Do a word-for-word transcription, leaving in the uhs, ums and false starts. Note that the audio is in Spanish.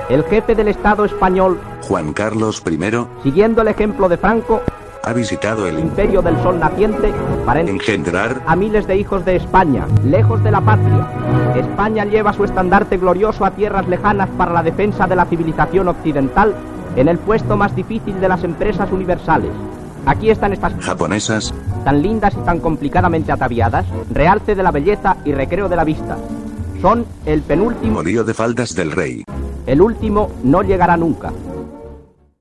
El jefe del Estado español, Juan Carlos primero, siguiendo el ejemplo de Franco, ha visitado el imperio del sol naciente para engendrar a miles de hijos de España, lejos de la patria. España lleva su estandarte glorioso a tierras lejanas para la defensa de la civilización occidental en el puesto más difícil de las empresas universales. Aquí están estas japonesas, tan lindas y tan complicadamente ataviadas, realce de la belleza y recreo de la vista. Son el penúltimo, lío de faldas del rey. El último no llegará nunca.